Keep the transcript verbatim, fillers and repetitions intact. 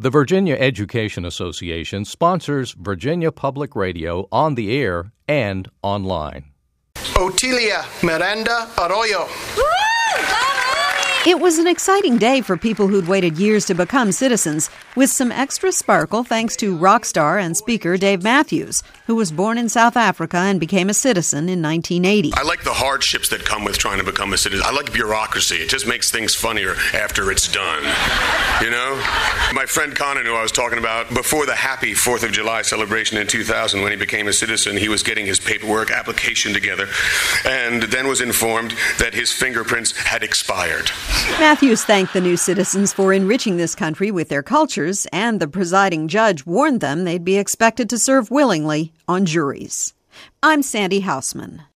The Virginia Education Association sponsors Virginia Public Radio on the air and online. Otilia Miranda Arroyo. It was an exciting day for people who'd waited years to become citizens, with some extra sparkle thanks to rock star and speaker Dave Matthews, who was born in South Africa and became a citizen in nineteen eighty. I like the hardships that come with trying to become a citizen. I like bureaucracy. It just makes things funnier after it's done. You know? My friend Conan, who I was talking about, before the happy fourth of July celebration in two thousand, when he became a citizen, he was getting his paperwork application together and then was informed that his fingerprints had expired. Matthews thanked the new citizens for enriching this country with their cultures, and the presiding judge warned them they'd be expected to serve willingly on juries. I'm Sandy Hausman.